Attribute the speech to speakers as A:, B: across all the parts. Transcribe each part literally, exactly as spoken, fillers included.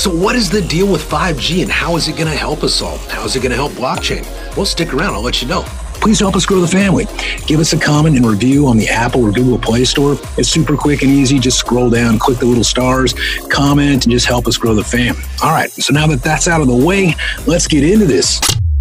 A: So what is the deal with five G and how is it going to help us all? How is it going to help blockchain? Well, stick around. I'll let you know. Please help us grow the family. Give us a comment and review on the Apple or Google Play Store. It's super quick and easy. Just scroll down, click the little stars, comment, and just help us grow the fam. All right, so now that that's out of the way, let's get into this.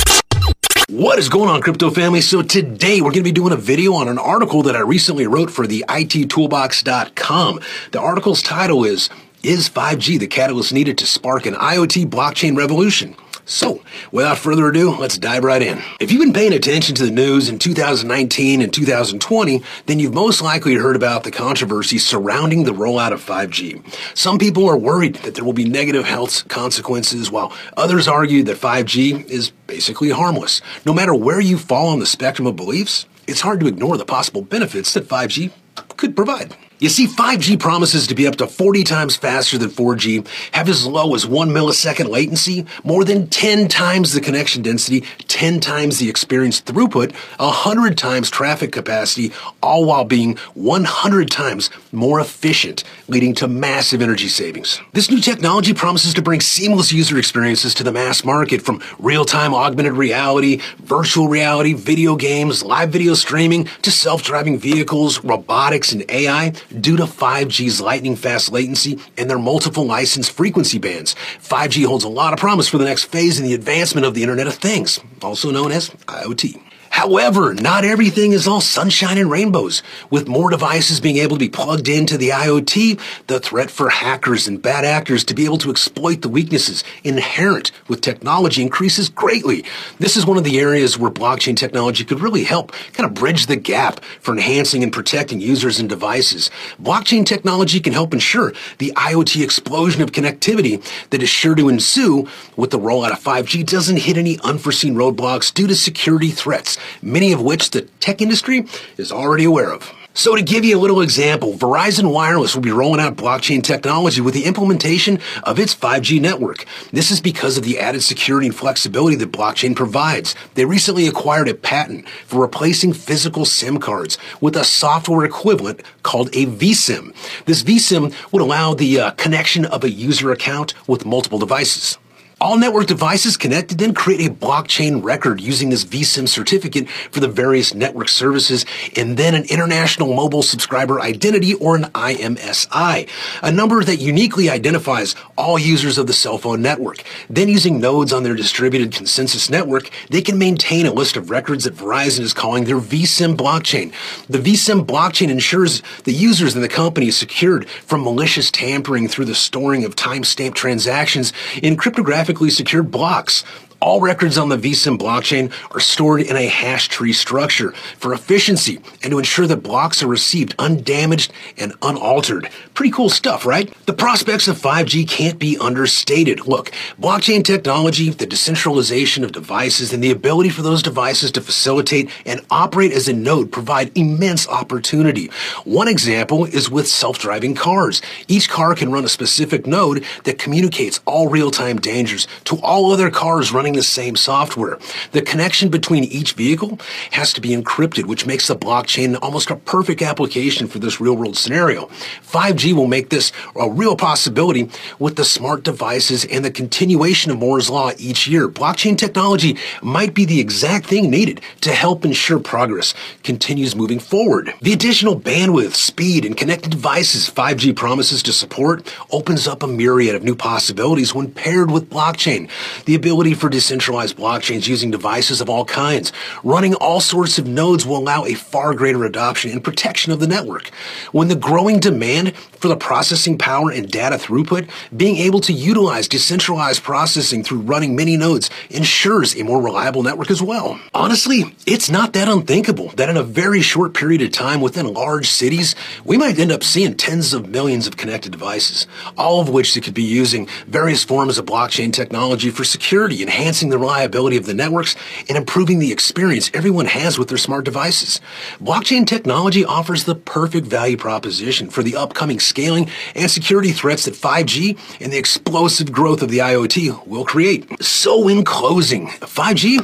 A: What is going on, crypto family? So today we're going to be doing a video on an article that I recently wrote for the I T toolbox dot com. The article's title is, Is five G the catalyst needed to spark an IoT blockchain revolution? So, without further ado, let's dive right in. If you've been paying attention to the news in two thousand nineteen and two thousand twenty, then you've most likely heard about the controversy surrounding the rollout of five G. Some people are worried that there will be negative health consequences, while others argue that five G is basically harmless. No matter where you fall on the spectrum of beliefs, it's hard to ignore the possible benefits that five G could provide. You see, five G promises to be up to forty times faster than four G, have as low as one millisecond latency, more than ten times the connection density, ten times the experienced throughput, one hundred times traffic capacity, all while being one hundred times more efficient, leading to massive energy savings. This new technology promises to bring seamless user experiences to the mass market, from real-time augmented reality, virtual reality, video games, live video streaming, to self-driving vehicles, robotics, and A I. Due to five G's lightning-fast latency and their multiple licensed frequency bands, five G holds a lot of promise for the next phase in the advancement of the Internet of Things, also known as IoT. However, not everything is all sunshine and rainbows. With more devices being able to be plugged into the IoT, the threat for hackers and bad actors to be able to exploit the weaknesses inherent with technology increases greatly. This is one of the areas where blockchain technology could really help kind of bridge the gap for enhancing and protecting users and devices. Blockchain technology can help ensure the IoT explosion of connectivity that is sure to ensue with the rollout of five G doesn't hit any unforeseen roadblocks due to security threats, many of which the tech industry is already aware of. So to give you a little example, Verizon Wireless will be rolling out blockchain technology with the implementation of its five G network. This is because of the added security and flexibility that blockchain provides. They recently acquired a patent for replacing physical SIM cards with a software equivalent called a vSIM. This vSIM would allow the uh, connection of a user account with multiple devices. All network devices connected then create a blockchain record using this vSIM certificate for the various network services, and then an international mobile subscriber identity, or an I M S I, a number that uniquely identifies all users of the cell phone network. Then, using nodes on their distributed consensus network, they can maintain a list of records that Verizon is calling their vSIM blockchain. The vSIM blockchain ensures the users and the company is secured from malicious tampering through the storing of timestamped transactions in cryptographic secured blocks. All records on the vSIM blockchain are stored in a hash tree structure for efficiency and to ensure that blocks are received undamaged and unaltered. Pretty cool stuff, right? The prospects of five G can't be understated. Look, blockchain technology, the decentralization of devices, and the ability for those devices to facilitate and operate as a node provide immense opportunity. One example is with self-driving cars. Each car can run a specific node that communicates all real-time dangers to all other cars running the same software. The connection between each vehicle has to be encrypted, which makes the blockchain almost a perfect application for this real-world scenario. five G will make this a real possibility with the smart devices and the continuation of Moore's Law each year. Blockchain technology might be the exact thing needed to help ensure progress continues moving forward. The additional bandwidth, speed, and connected devices five G promises to support opens up a myriad of new possibilities when paired with blockchain. The ability for decentralized blockchains using devices of all kinds, running all sorts of nodes, will allow a far greater adoption and protection of the network. When the growing demand for the processing power and data throughput, being able to utilize decentralized processing through running many nodes ensures a more reliable network as well. Honestly, it's not that unthinkable that in a very short period of time within large cities, we might end up seeing tens of millions of connected devices, all of which that could be using various forms of blockchain technology for security, enhancing the reliability of the networks, and improving the experience everyone has with their smart devices. Blockchain technology offers the perfect value proposition for the upcoming scaling and security threats that five G and the explosive growth of the IoT will create. So in closing, five G,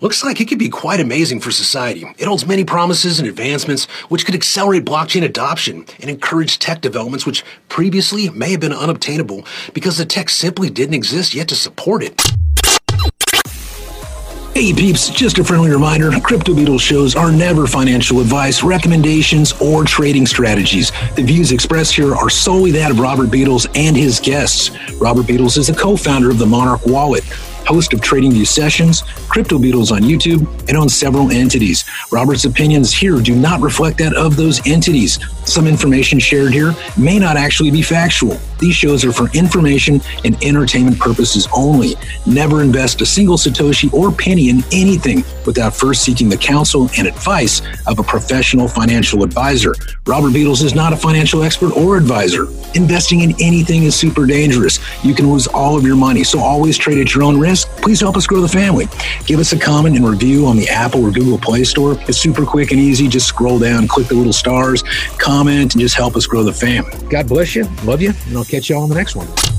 A: looks like it could be quite amazing for society. It holds many promises and advancements which could accelerate blockchain adoption and encourage tech developments which previously may have been unobtainable because the tech simply didn't exist yet to support it. Hey peeps, just a friendly reminder, Crypto Beatles shows are never financial advice, recommendations, or trading strategies. The views expressed here are solely that of Robert Beatles and his guests. Robert Beatles is a co-founder of the Monarch Wallet, host of TradingView Sessions, Crypto Beatles on YouTube, and on several entities. Robert's opinions here do not reflect that of those entities. Some information shared here may not actually be factual. These shows are for information and entertainment purposes only. Never invest a single Satoshi or penny in anything without first seeking the counsel and advice of a professional financial advisor. Robert Beatles is not a financial expert or advisor. Investing in anything is super dangerous. You can lose all of your money, so always trade at your own risk. Please help us grow the family. Give us a comment and review on the Apple or Google Play Store. It's super quick and easy. Just scroll down, click the little stars, comment, and just help us grow the fam. God bless you. Love you. And I'll catch you all on the next one.